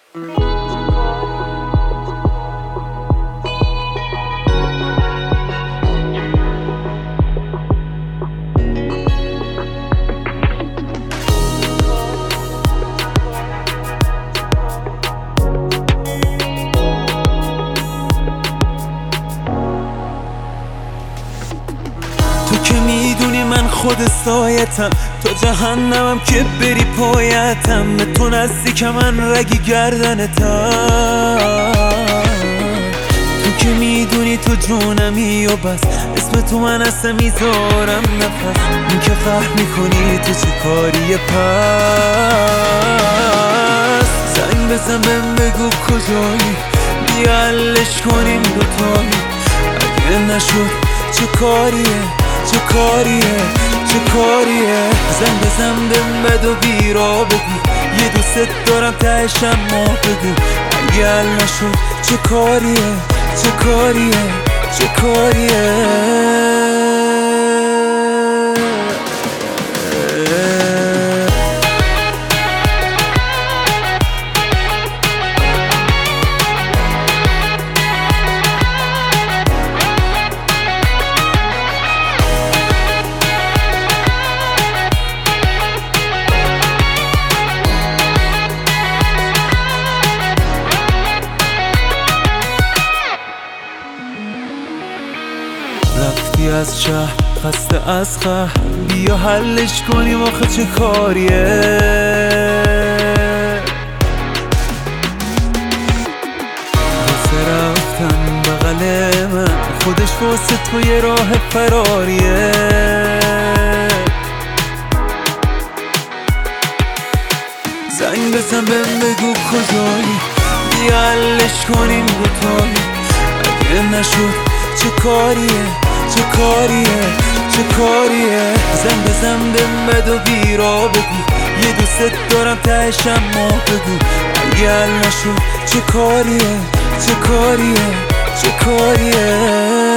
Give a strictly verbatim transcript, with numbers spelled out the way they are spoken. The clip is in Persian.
تو که میدونی من خود سایتم، تو جهنمم که بری پایتم، به تو نزدیک من رگی گردنتم. تو که میدونی تو جونمی و بس، اسم تو من اصلا میذارم نفس. این که فهم میکنی تو چه کاریه پس زنگ بزن بهم بگو کجایی، بیا حلش کنیم دوتایی. اگه نشد چه کاریه چه کاریه چه کاریه، زنگ بزن بهم بد و بیرا بگو، یه دوست دارم تهش اما بگو. اگه حل نشد چه کاریه چه کاریه چه کاریه. رفتی از شهر خسته از قهر، بیا حلش کنیم آخه چه کاریه. واسه رفتن بغل من خودش واسه تو یه راه فراریه. زنگ بزن بهم بگو کجایی، بیا حلش کنیم دوتایی. اگه نشد چه کاریه چه کاریه چه کاریه، زنگ بزن بهم بد و بیرا بگو، یه دوست دارم تهش اما بگو. اگه حل نشد چه کاریه چه کاریه چه کاریه.